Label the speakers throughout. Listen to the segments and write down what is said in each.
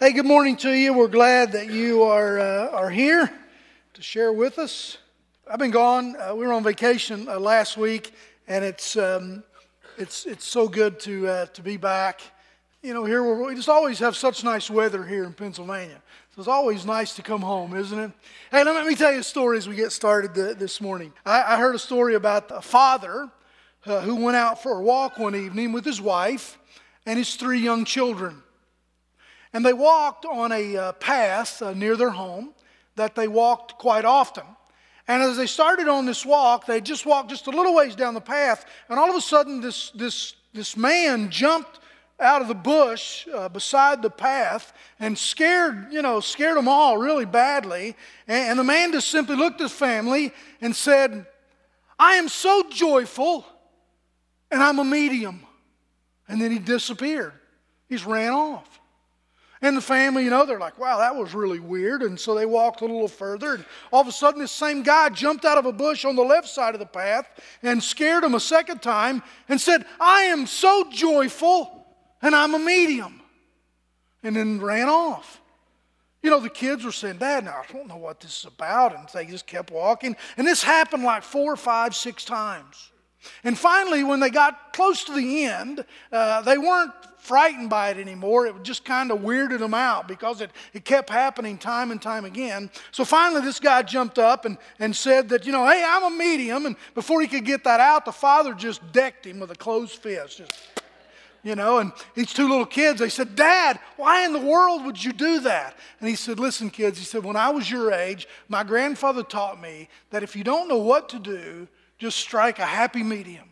Speaker 1: Hey, good morning to you. We're glad that you are here to share with us. I've been gone. We were on vacation last week, and it's so good to be back. You know, here we just always have such nice weather here in Pennsylvania. So it's always nice to come home, isn't it? Hey, let me tell you a story as we get started this morning. I heard a story about a father who went out for a walk one evening with his wife and his 3 young children. And they walked on a path near their home that they walked quite often. And as they started on this walk, they just walked just a little ways down the path, and all of a sudden this man jumped out of the bush beside the path and scared them all really badly. And the man just simply looked at his family and said, "I am so joyful, and I'm a medium." And then he disappeared. He just ran off. And the family, they're like, "Wow, that was really weird." And so they walked a little further. And all of a sudden, this same guy jumped out of a bush on the left side of the path and scared them a second time and said, "I am so joyful, and I'm a medium." And then ran off. The kids were saying, "Dad, now I don't know what this is about." And they just kept walking. And this happened like 4, 5, 6 times. And finally, when they got close to the end, they weren't frightened by it anymore. It just kind of weirded them out because it kept happening time and time again. So finally this guy jumped up and said that, "Hey, I'm a medium." And before he could get that out, the father just decked him with a closed fist. And these 2 little kids, they said, "Dad, why in the world would you do that?" And he said, "Listen, kids," he said, "when I was your age, my grandfather taught me that if you don't know what to do, just strike a happy medium."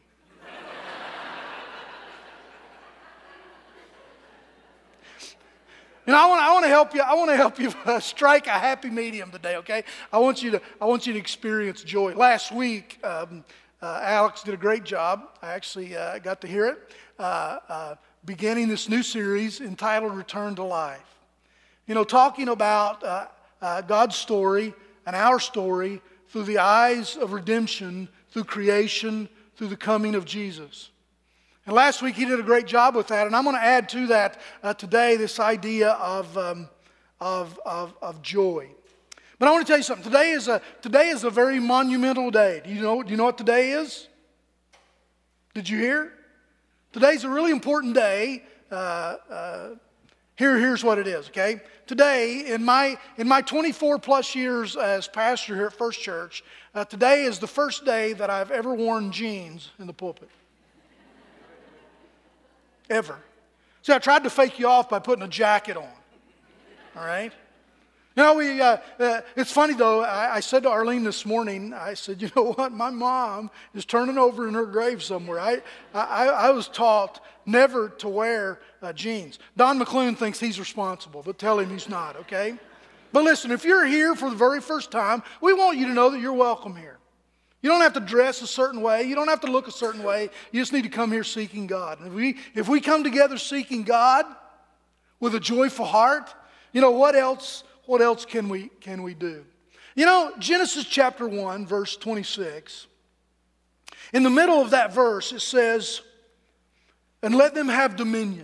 Speaker 1: I want to help you. I want to help you strike a happy medium today. Okay? I want you to experience joy. Last week, Alex did a great job. I actually got to hear it. Beginning this new series entitled "Return to Life." Talking about God's story and our story through the eyes of redemption, through creation, through the coming of Jesus. And last week he did a great job with that, and I'm going to add to that today this idea of joy. But I want to tell you something. Today is a very monumental day. Do you know what today is? Did you hear? Today's a really important day. Here's what it is. Okay. Today, in my 24 plus years as pastor here at First Church, today is the first day that I've ever worn jeans in the pulpit. Ever. See, I tried to fake you off by putting a jacket on. All right? It's funny though, I said to Arlene this morning, I said, "You know what, my mom is turning over in her grave somewhere. I was taught never to wear jeans." Don McClune thinks he's responsible, but tell him he's not, okay? But listen, if you're here for the very first time, we want you to know that you're welcome here. You don't have to dress a certain way. You don't have to look a certain way. You just need to come here seeking God. And if we come together seeking God with a joyful heart, what else can we do? Genesis chapter 1, verse 26. In the middle of that verse, it says, "And let them have dominion."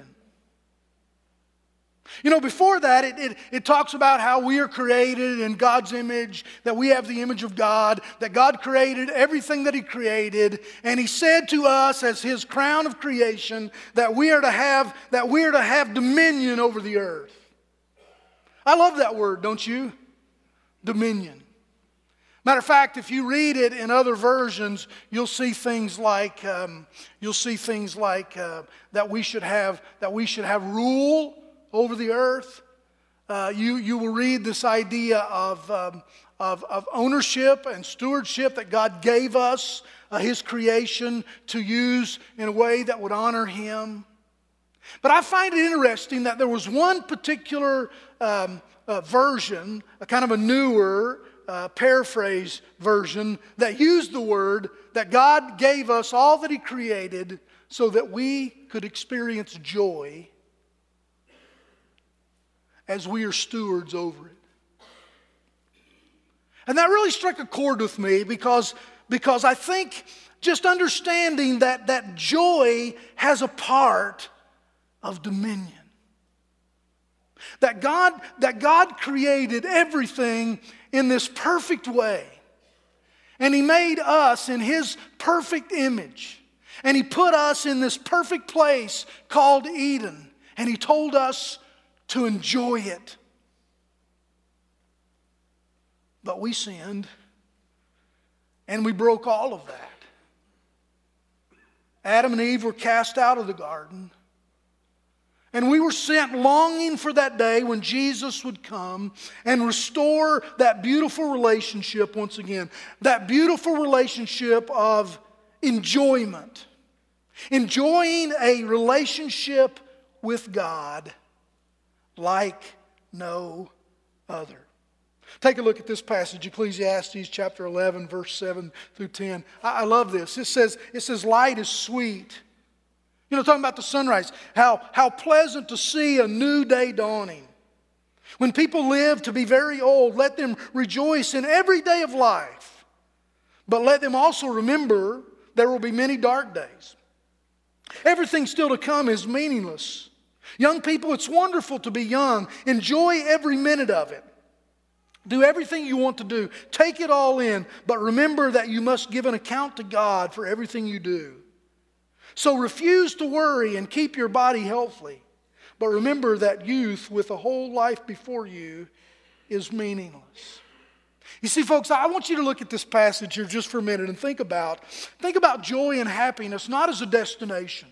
Speaker 1: Before that, it talks about how we are created in God's image, that we have the image of God, that God created everything that He created, and He said to us as His crown of creation that we are to have dominion over the earth. I love that word, don't you? Dominion. Matter of fact, if you read it in other versions, you'll see things like that we should have rule over the earth. You will read this idea of ownership and stewardship that God gave us, His creation, to use in a way that would honor Him. But I find it interesting that there was one particular version, a kind of a newer paraphrase version, that used the word that God gave us all that He created so that we could experience joy as we are stewards over it. And that really struck a chord with me because I think just understanding that joy has a part of dominion. That God created everything in this perfect way. And He made us in His perfect image. And He put us in this perfect place called Eden. And He told us to enjoy it. But we sinned. And we broke all of that. Adam and Eve were cast out of the garden. And we were sent longing for that day when Jesus would come and restore that beautiful relationship once again. That beautiful relationship of enjoyment. Enjoying a relationship with God like no other. Take a look at this passage, Ecclesiastes chapter 11, verse 7 through 10. I love this. It says, light is sweet. You know, talking about the sunrise, how pleasant to see a new day dawning. When people live to be very old, let them rejoice in every day of life. But let them also remember there will be many dark days. Everything still to come is meaningless. Young people, it's wonderful to be young. Enjoy every minute of it. Do everything you want to do. Take it all in. But remember that you must give an account to God for everything you do. So refuse to worry and keep your body healthy. But remember that youth with a whole life before you is meaningless. You see, folks, I want you to look at this passage here just for a minute and think about joy and happiness not as a destination,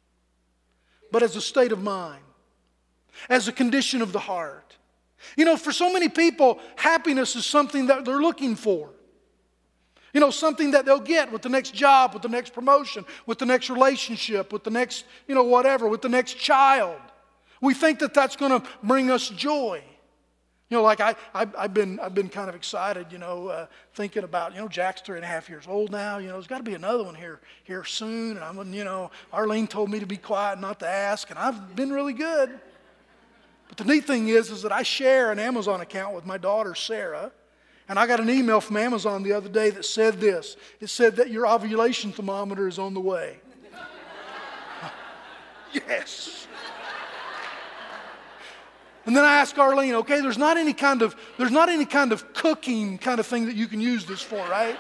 Speaker 1: but as a state of mind, as a condition of the heart. You know, for so many people, happiness is something that they're looking for. You know, something that they'll get with the next job, with the next promotion, with the next relationship, with the next, whatever, with the next child. We think that that's going to bring us joy. You know, like I've been kind of excited, thinking about, Jack's 3.5 years old now. There's got to be another one here soon. And Arlene told me to be quiet and not to ask, and I've been really good. But the neat thing is that I share an Amazon account with my daughter, Sarah. And I got an email from Amazon the other day that said this. It said that your ovulation thermometer is on the way. Yes. And then I asked Arlene, okay, there's not any kind of cooking kind of thing that you can use this for, right?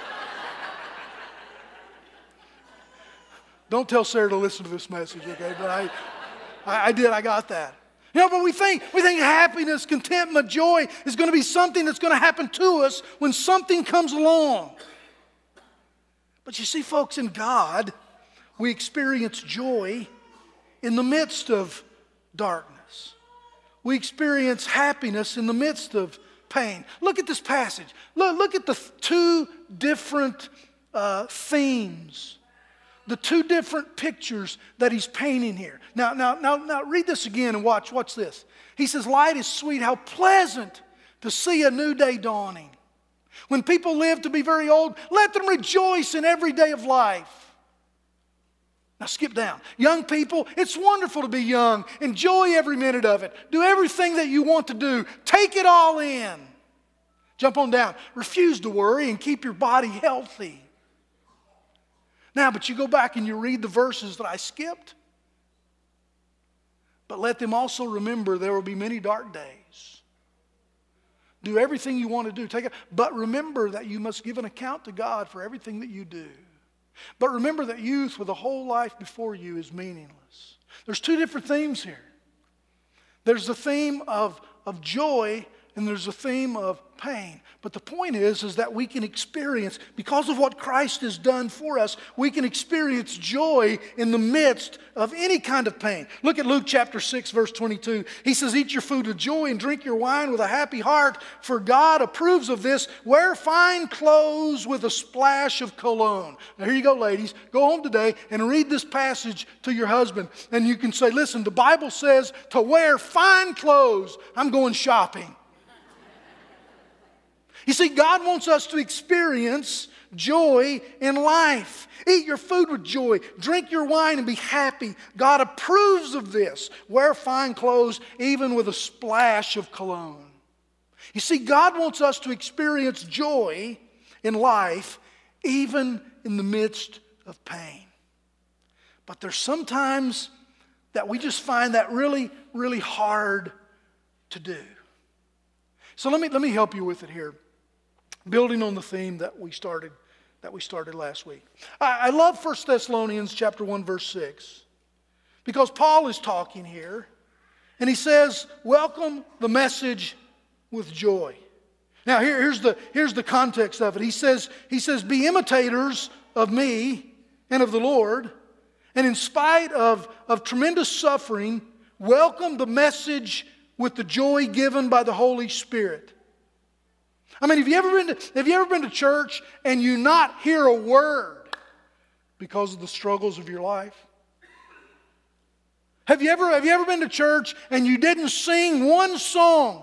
Speaker 1: Don't tell Sarah to listen to this message, okay? But I did, I got that. But we think happiness, contentment, joy is going to be something that's going to happen to us when something comes along. But you see, folks, in God, we experience joy in the midst of darkness. We experience happiness in the midst of pain. Look at this passage. Look at the two different themes. The two different pictures that he's painting here. Now read this again and watch this. He says, light is sweet, how pleasant to see a new day dawning. When people live to be very old, let them rejoice in every day of life. Now skip down. Young people, it's wonderful to be young. Enjoy every minute of it. Do everything that you want to do. Take it all in. Jump on down. Refuse to worry and keep your body healthy. Now, but you go back and you read the verses that I skipped. But let them also remember there will be many dark days. Do everything you want to do. Take it. But remember that you must give an account to God for everything that you do. But remember that youth with a whole life before you is meaningless. There's two different themes here. There's the theme of joy and there's a theme of pain. But the point is that we can experience, because of what Christ has done for us, we can experience joy in the midst of any kind of pain. Look at Luke chapter 6, verse 22. He says, eat your food with joy and drink your wine with a happy heart, for God approves of this. Wear fine clothes with a splash of cologne. Now here you go, ladies. Go home today and read this passage to your husband. And you can say, listen, the Bible says to wear fine clothes. I'm going shopping. You see, God wants us to experience joy in life. Eat your food with joy. Drink your wine and be happy. God approves of this. Wear fine clothes even with a splash of cologne. You see, God wants us to experience joy in life even in the midst of pain. But there's sometimes that we just find that really, really hard to do. So let me help you with it here, building on the theme that we started last week. I love 1 Thessalonians chapter 1, verse 6, because Paul is talking here, and he says, welcome the message with joy. Now here's the context of it. He says, be imitators of me and of the Lord, and in spite of tremendous suffering, welcome the message with the joy given by the Holy Spirit. I mean, have you ever been to church and you not hear a word because of the struggles of your life? Have you ever been to church and you didn't sing one song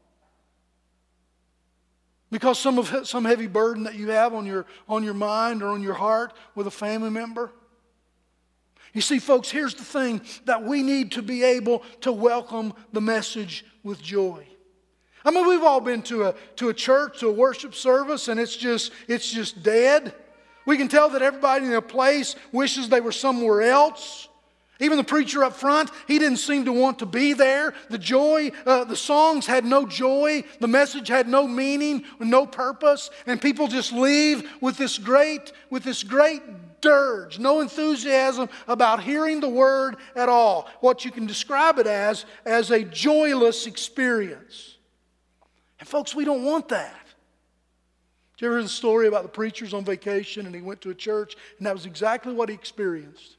Speaker 1: because some heavy burden that you have on your mind or on your heart with a family member? You see, folks, here's the thing, that we need to be able to welcome the message with joy. I mean, we've all been to a church, to a worship service, and it's just dead. We can tell that everybody in a place wishes they were somewhere else. Even the preacher up front, he didn't seem to want to be there. The songs had no joy. The message had no meaning, no purpose. And people just leave with this great dirge, no enthusiasm about hearing the word at all. What you can describe it as a joyless experience. And folks, we don't want that. Did you ever hear the story about the preacher's on vacation and he went to a church and that was exactly what he experienced?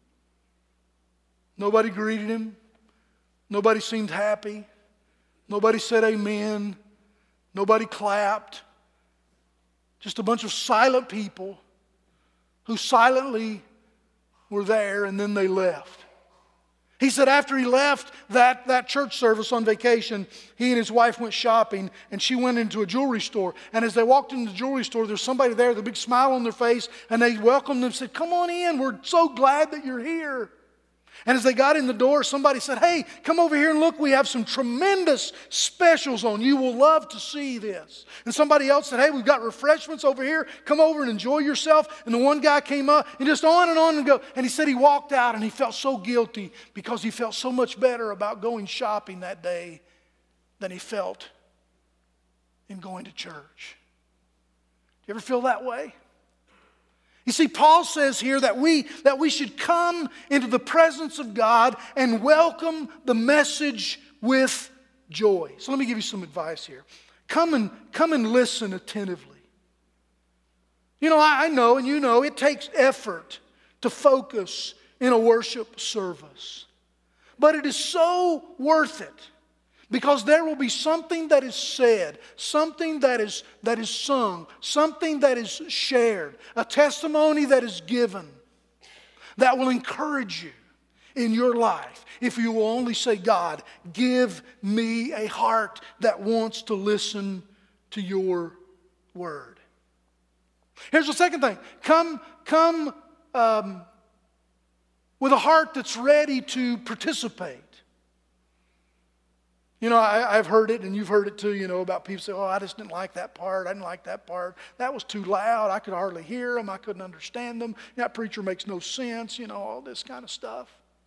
Speaker 1: Nobody greeted him. Nobody seemed happy. Nobody said amen. Nobody clapped. Just a bunch of silent people who silently were there, and then they left. He said after he left that church service on vacation, he and his wife went shopping, and she went into a jewelry store. And as they walked into the jewelry store, there's somebody there with a big smile on their face, and they welcomed them and said, "Come on in, we're so glad that you're here." And as they got in the door, somebody said, "Hey, come over here and look, we have some tremendous specials on. You will love to see this." And somebody else said, "Hey, we've got refreshments over here. Come over and enjoy yourself." And the one guy came up and just on and go. And he said he walked out and he felt so guilty because he felt so much better about going shopping that day than he felt in going to church. Do you ever feel that way? You see, Paul says here that we should come into the presence of God and welcome the message with joy. So let me give you some advice here. Come and listen attentively. You know, I know and you know it takes effort to focus in a worship service. But it is so worth it. Because there will be something that is said, something that is sung, something that is shared, a testimony that is given that will encourage you in your life if you will only say, "God, give me a heart that wants to listen to your word." Here's the second thing. Come with a heart that's ready to participate. You know, I've heard it, and you've heard it too, you know, about people say, "Oh, I just didn't like that part. I didn't like that part. That was too loud. I could hardly hear them. I couldn't understand them. That preacher makes no sense," you know, all this kind of stuff.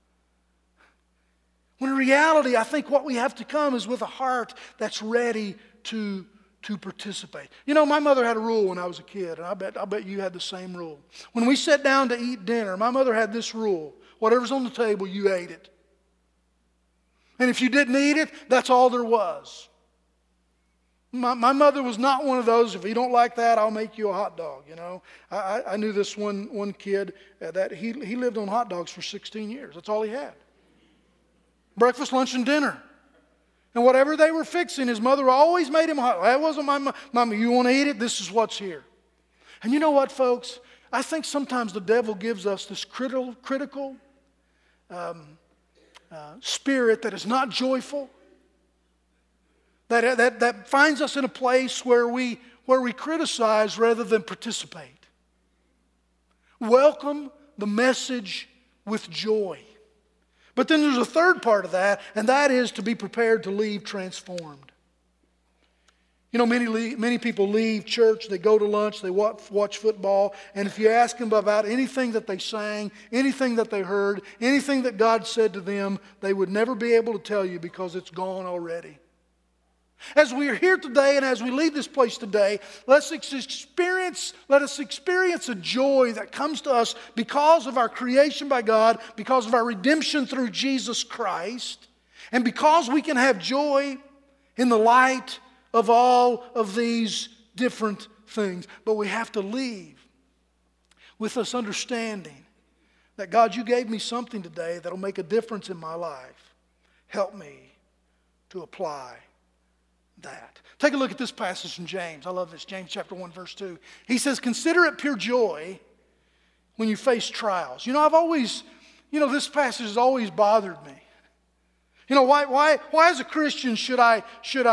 Speaker 1: When in reality, I think what we have to come is with a heart that's ready to participate. You know, my mother had a rule when I was a kid, and I'll bet you had the same rule. When we sat down to eat dinner, my mother had this rule: whatever's on the table, you ate it. And if you didn't eat it, that's all there was. My mother was not one of those, "If you don't like that, I'll make you a hot dog," you know. I knew this one kid that he lived on hot dogs for 16 years. That's all he had. Breakfast, lunch, and dinner. And whatever they were fixing, his mother always made him hot. That wasn't my mama. You want to eat it? This is what's here. And you know what, folks? I think sometimes the devil gives us this critical spirit that is not joyful, that finds us in a place where we criticize rather than participate. Welcome the message with joy. But then there's a third part of that, and that is to be prepared to leave transformed. You know, many people leave church, they go to lunch, they watch football, and if you ask them about anything that they sang, anything that they heard, anything that God said to them, they would never be able to tell you because it's gone already. As we are here today and as we leave this place today, let us experience a joy that comes to us because of our creation by God, because of our redemption through Jesus Christ, and because we can have joy in the light of all of these different things. But we have to leave with this understanding that, God, you gave me something today that'll make a difference in my life. Help me to apply that. Take a look at this passage from James. I love this. James chapter 1, verse 2. He says, consider it pure joy when you face trials. You know, this passage has always bothered me. You know, why as a Christian should I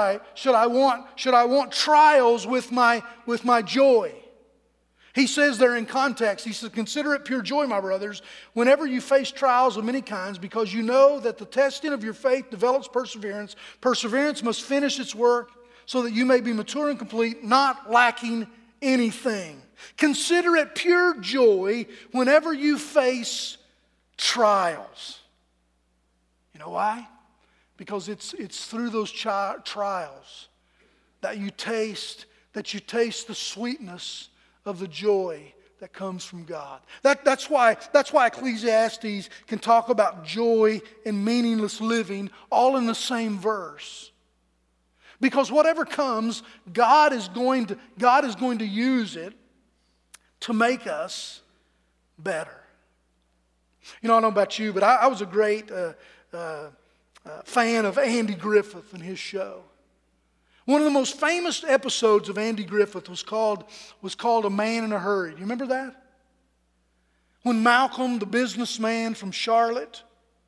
Speaker 1: want trials with my joy? He says there in context, he says, consider it pure joy, my brothers, whenever you face trials of many kinds, because you know that the testing of your faith develops perseverance. Perseverance must finish its work so that you may be mature and complete, not lacking anything. Consider it pure joy whenever you face trials. You know why? Because it's through those trials that you taste the sweetness of the joy that comes from God. That's why Ecclesiastes can talk about joy and meaningless living all in the same verse. Because whatever comes, God is going to use it to make us better. You know, I don't know about you, but I was a great fan of Andy Griffith and his show. One of the most famous episodes of Andy Griffith was called A Man in a Hurry. Do you remember that? When Malcolm, the businessman from Charlotte,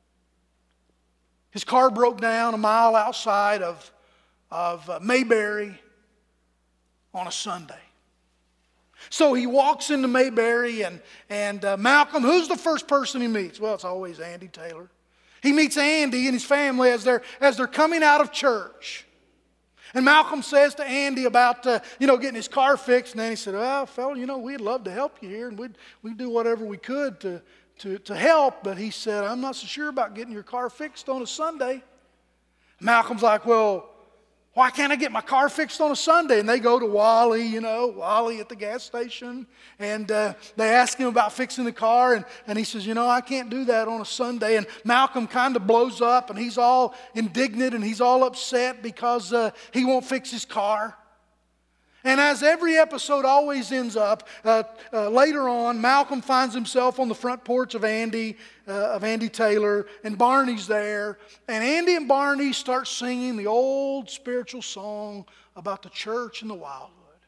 Speaker 1: his car broke down a mile outside of Mayberry on a Sunday. So he walks into Mayberry and Malcolm, who's the first person he meets? Well, it's always Andy Taylor. He meets Andy and his family as they're coming out of church. And Malcolm says to Andy about getting his car fixed, and then he said, "Well, fella, we'd love to help you here, and we'd do whatever we could to help." But he said, "I'm not so sure about getting your car fixed on a Sunday." Malcolm's like, "Well, why can't I get my car fixed on a Sunday?" And they go to Wally at the gas station. And they ask him about fixing the car. And he says, "I can't do that on a Sunday." And Malcolm kind of blows up. And he's all indignant and he's all upset because he won't fix his car. And as every episode always ends up, later on, Malcolm finds himself on the front porch of Andy Taylor, and Barney's there. And Andy and Barney start singing the old spiritual song about the church and the wildwood.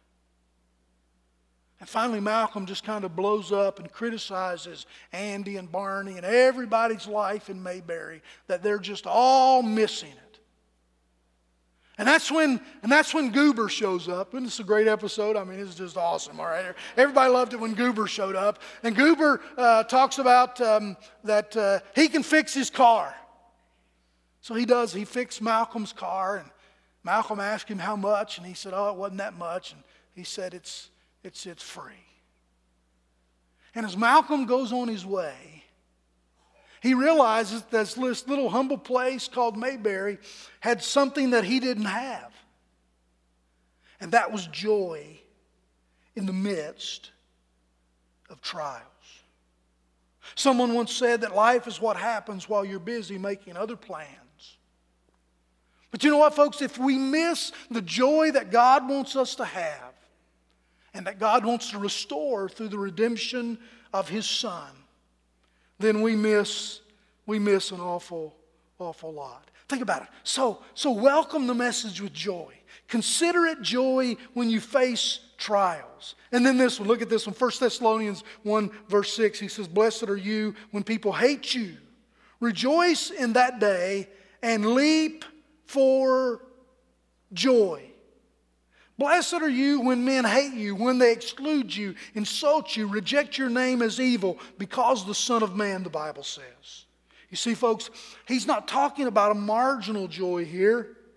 Speaker 1: And finally, Malcolm just kind of blows up and criticizes Andy and Barney and everybody's life in Mayberry, that they're just all missing it. And that's when Goober shows up. And it's a great episode. I mean, it's just awesome, all right? Everybody loved it when Goober showed up. And Goober talks about that he can fix his car. So he does. He fixed Malcolm's car. And Malcolm asked him how much. And he said, "Oh, it wasn't that much." And he said, it's free. And as Malcolm goes on his way, he realizes that this little humble place called Mayberry had something that he didn't have. And that was joy in the midst of trials. Someone once said that life is what happens while you're busy making other plans. But you know what, folks? If we miss the joy that God wants us to have and that God wants to restore through the redemption of His Son, then we miss an awful lot. Think about it. So welcome the message with joy. Consider it joy when you face trials. And then this one, look at this one. 1 Thessalonians 1 verse 6, he says, "Blessed are you when people hate you. Rejoice in that day and leap for joy. Blessed are you when men hate you, when they exclude you, insult you, reject your name as evil, because of the Son of Man," the Bible says. You see, folks, he's not talking about a marginal joy here.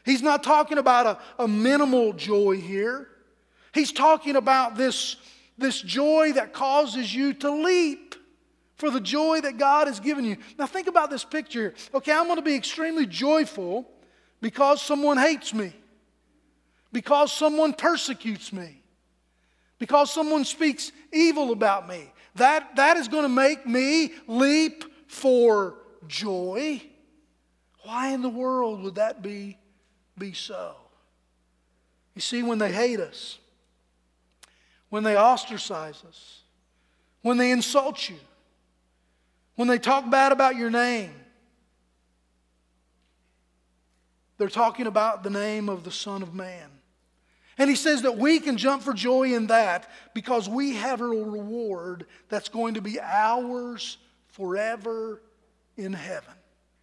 Speaker 1: He's not talking about a minimal joy here. He's talking about this joy that causes you to leap for the joy that God has given you. Now think about this picture. Okay, I'm going to be extremely joyful because someone hates me, because someone persecutes me, because someone speaks evil about me. That is going to make me leap for joy. Why in the world would that be so? You see, when they hate us, when they ostracize us, when they insult you, when they talk bad about your name, they're talking about the name of the Son of Man. And he says that we can jump for joy in that because we have a reward that's going to be ours forever in heaven.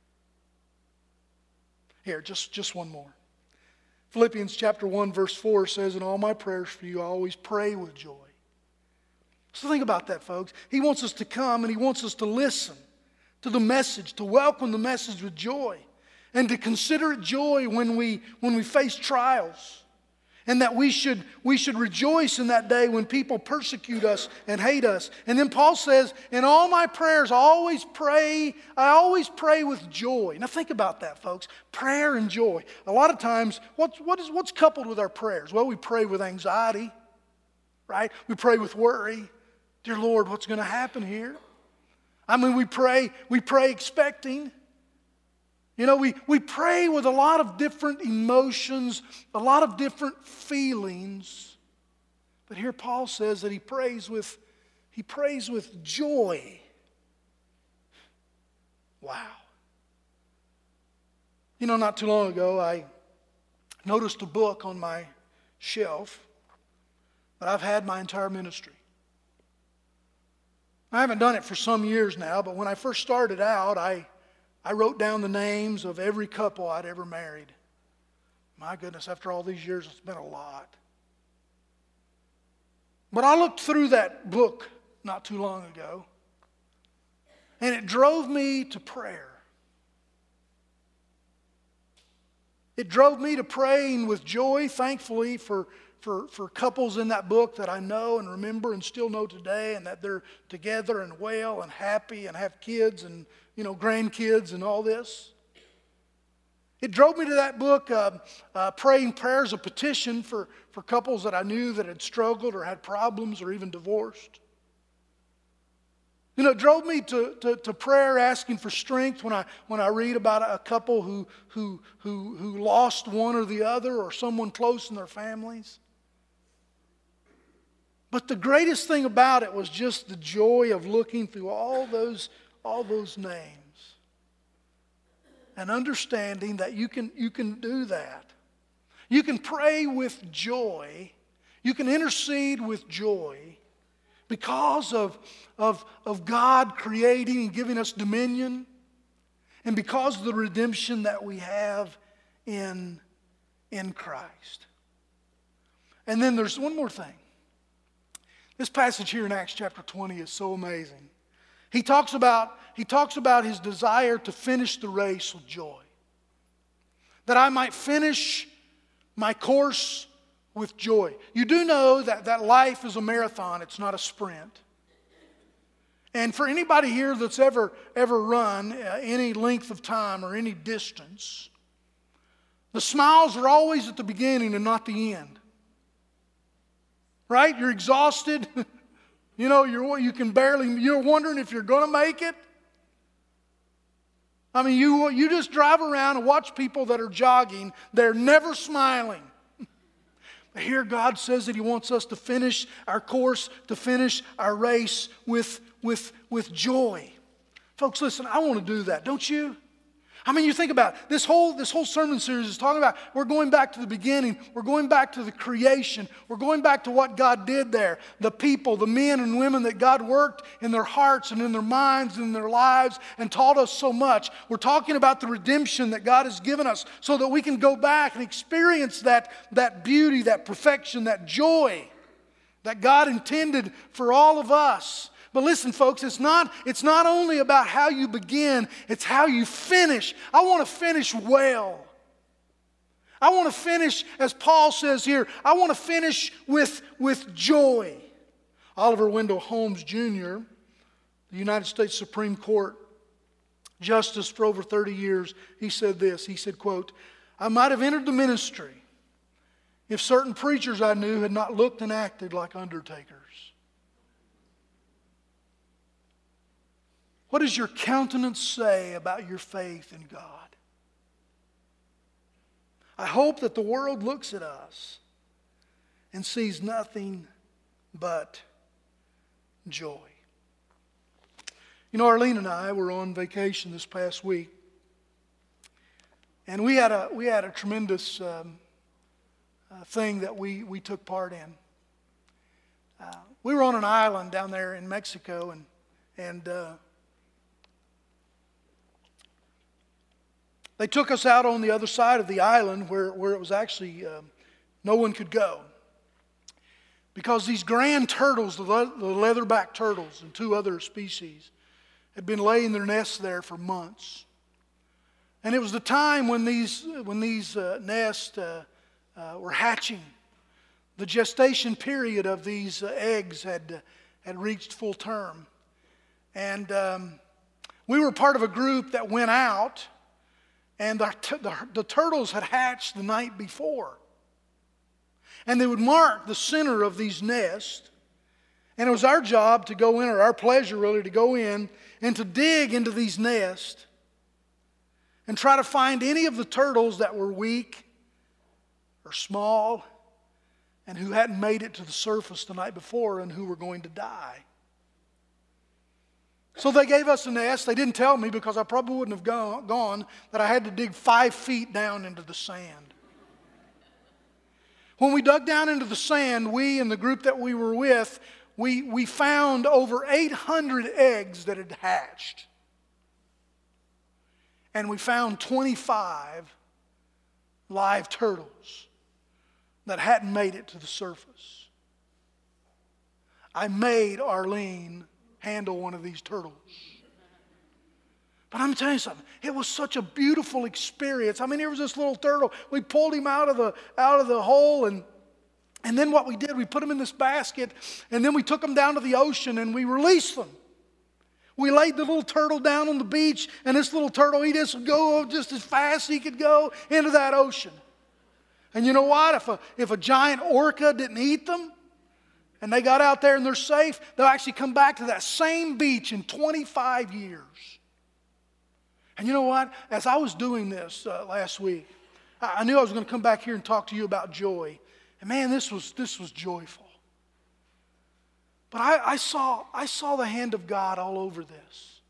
Speaker 1: Here, just one more. Philippians chapter 1 verse 4 says, "In all my prayers for you, I always pray with joy." So think about that, folks. He wants us to come and he wants us to listen to the message, to welcome the message with joy, and to consider it joy when we face trials. And that we should rejoice in that day when people persecute us and hate us. And then Paul says, in all my prayers, I always pray with joy. Now think about that, folks. Prayer and joy. A lot of times, what's coupled with our prayers? Well, we pray with anxiety, right? We pray with worry. Dear Lord, what's going to happen here? I mean, we pray expecting. You know, we pray with a lot of different emotions, a lot of different feelings. But here Paul says that he prays with joy. Wow. You know, not too long ago, I noticed a book on my shelf that I've had my entire ministry. I haven't done it for some years now, but when I first started out, I wrote down the names of every couple I'd ever married. My goodness, after all these years, it's been a lot. But I looked through that book not too long ago, and it drove me to prayer. It drove me to praying with joy, thankfully, for couples in that book that I know and remember and still know today, and that they're together and well and happy and have kids and grandkids and all this. It drove me to that book, praying prayers of petition for couples that I knew that had struggled or had problems or even divorced. It drove me to prayer asking for strength when I read about a couple who lost one or the other or someone close in their families. But the greatest thing about it was just the joy of looking through all those names and understanding that you can do that. You can pray with joy. You can intercede with joy because of God creating and giving us dominion, and because of the redemption that we have in Christ. And then there's one more thing. This passage here in Acts chapter 20 is so amazing. He talks about his desire to finish the race with joy. That I might finish my course with joy. You do know that life is a marathon, it's not a sprint. And for anybody here that's ever run any length of time or any distance, the smiles are always at the beginning and not the end. Right? You're exhausted. You're wondering if you're going to make it. I mean, you just drive around and watch people that are jogging. They're never smiling. But here God says that He wants us to finish our course, to finish our race with joy. Folks, listen, I want to do that, don't you? I mean, you think about it. This whole sermon series is talking about we're going back to the beginning. We're going back to the creation. We're going back to what God did there. The people, the men and women that God worked in their hearts and in their minds and in their lives and taught us so much. We're talking about the redemption that God has given us so that we can go back and experience that beauty, that perfection, that joy that God intended for all of us. But listen, folks, it's not only about how you begin, it's how you finish. I want to finish well. I want to finish, as Paul says here, I want to finish with joy. Oliver Wendell Holmes Jr., the United States Supreme Court Justice for over 30 years, he said this. He said, quote, "I might have entered the ministry if certain preachers I knew had not looked and acted like undertakers." What does your countenance say about your faith in God? I hope that the world looks at us and sees nothing but joy. You know, Arlene and I were on vacation this past week, and we had a tremendous thing that we took part in. We were on an island down there in Mexico, and they took us out on the other side of the island where it was actually no one could go. Because these grand turtles, the leatherback turtles and two other species, had been laying their nests there for months. And it was the time when these nests were hatching. The gestation period of these eggs had reached full term. And we were part of a group that went out, and the turtles had hatched the night before. And they would mark the center of these nests. And it was our job to go in, or our pleasure really, to go in and to dig into these nests and try to find any of the turtles that were weak or small and who hadn't made it to the surface the night before and who were going to die. So they gave us a nest. They didn't tell me, because I probably wouldn't have gone, that I had to dig 5 feet down into the sand. When we dug down into the sand, we and the group that we were with, we found over 800 eggs that had hatched. And we found 25 live turtles that hadn't made it to the surface. I made Arlene handle one of these turtles. But I'm telling you something, it was such a beautiful experience. I mean, here was this little turtle. We pulled him out of the hole, and then what we did, we put him in this basket, and then we took him down to the ocean and we released them. We laid the little turtle down on the beach, and this little turtle, he just would go just as fast as he could go into that ocean. And you know what? If a giant orca didn't eat them, and they got out there and they're safe, they'll actually come back to that same beach in 25 years. And you know what? As I was doing this last week, I knew I was going to come back here and talk to you about joy. And man, this was joyful. But I saw the hand of God all over this.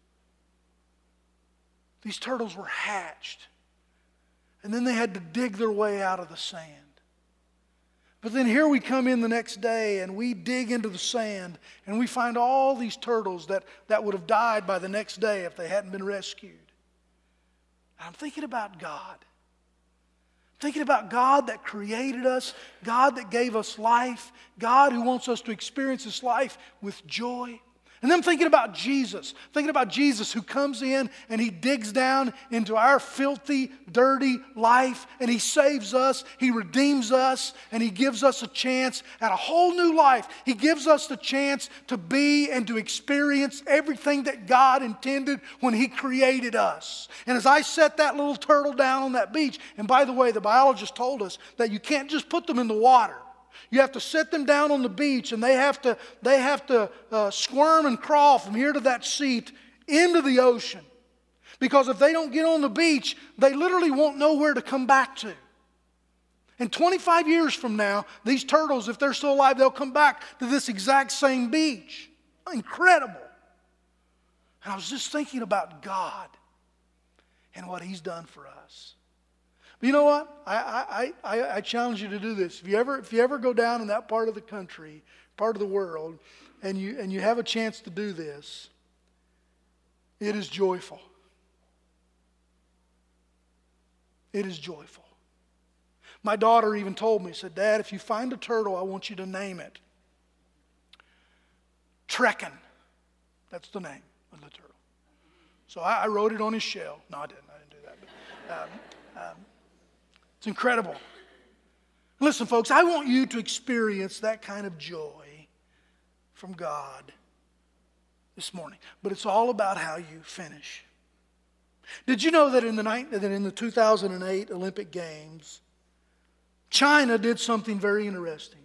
Speaker 1: These turtles were hatched. And then they had to dig their way out of the sand. But then here we come in the next day, and we dig into the sand, and we find all these turtles that would have died by the next day if they hadn't been rescued. I'm thinking about God. I'm thinking about God that created us, God that gave us life, God who wants us to experience this life with joy. And then I'm thinking about Jesus who comes in and He digs down into our filthy, dirty life, and He saves us, He redeems us, and He gives us a chance at a whole new life. He gives us the chance to be and to experience everything that God intended when He created us. And as I set that little turtle down on that beach, and by the way, the biologist told us that you can't just put them in the water. You have to set them down on the beach, and they have to squirm and crawl from here to that seat into the ocean. Because if they don't get on the beach, they literally won't know where to come back to. And 25 years from now, these turtles, if they're still alive, they'll come back to this exact same beach. Incredible. And I was just thinking about God and what He's done for us. But you know what? I challenge you to do this. If you ever go down in that part of the country, part of the world, and you have a chance to do this, it is joyful. It is joyful. My daughter even told me, said, "Dad, if you find a turtle, I want you to name it Trekkin." That's the name of the turtle. So I wrote it on his shell. No, I didn't do that. But, It's incredible. Listen, folks, I want you to experience that kind of joy from God this morning. But it's all about how you finish. Did you know that in the 2008 Olympic Games, China did something very interesting?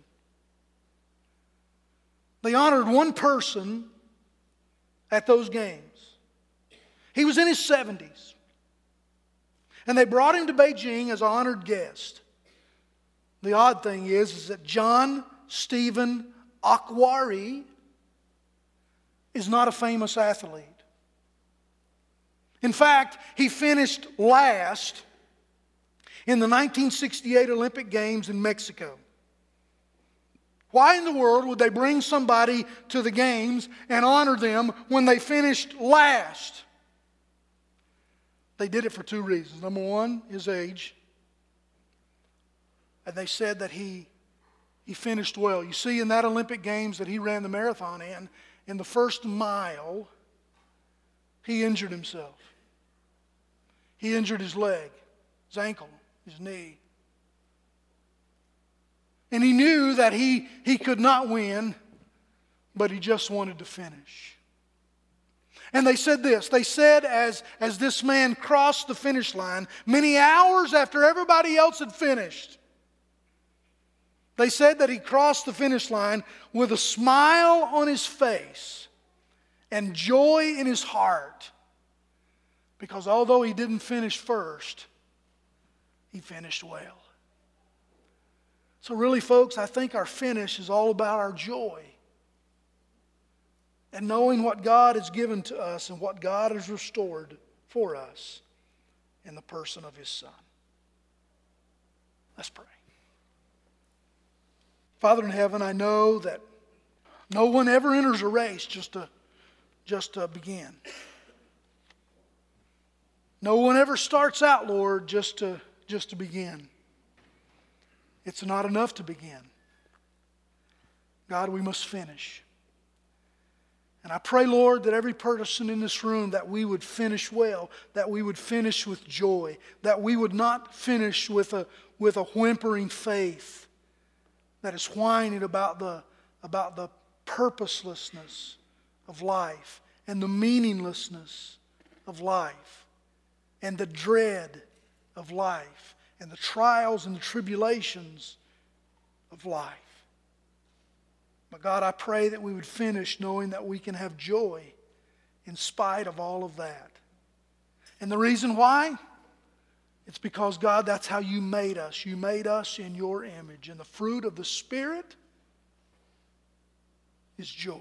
Speaker 1: They honored one person at those games. He was in his 70s. And they brought him to Beijing as an honored guest. The odd thing is that John Stephen Akhwari is not a famous athlete. In fact, he finished last in the 1968 Olympic Games in Mexico. Why in the world would they bring somebody to the games and honor them when they finished last? They did it for two reasons. Number one, his age. And they said that he finished well. You see, in that Olympic Games that he ran the marathon in the first mile, he injured himself. He injured his leg, his ankle, his knee. And he knew that he could not win, but he just wanted to finish. And they said this. They said as this man crossed the finish line, many hours after everybody else had finished, they said that he crossed the finish line with a smile on his face and joy in his heart. Because although he didn't finish first, he finished well. So really, folks, I think our finish is all about our joy. And knowing what God has given to us and what God has restored for us in the person of His Son. Let's pray. Father in heaven, I know that no one ever enters a race just to begin. No one ever starts out, Lord, just to begin. It's not enough to begin. God, we must finish. And I pray, Lord, that every person in this room, that we would finish well, that we would finish with joy, that we would not finish with a whimpering faith that is whining about the purposelessness of life and the meaninglessness of life and the dread of life and the trials and the tribulations of life. But God, I pray that we would finish knowing that we can have joy in spite of all of that. And the reason why? It's because, God, that's how you made us. You made us in your image. And the fruit of the Spirit is joy.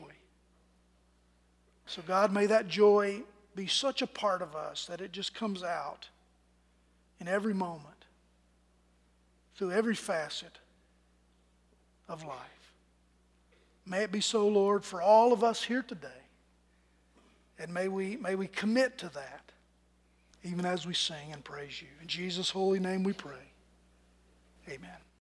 Speaker 1: So, God, may that joy be such a part of us that it just comes out in every moment, through every facet of life. May it be so, Lord, for all of us here today. And may we commit to that, even as we sing and praise you. In Jesus' holy name we pray. Amen.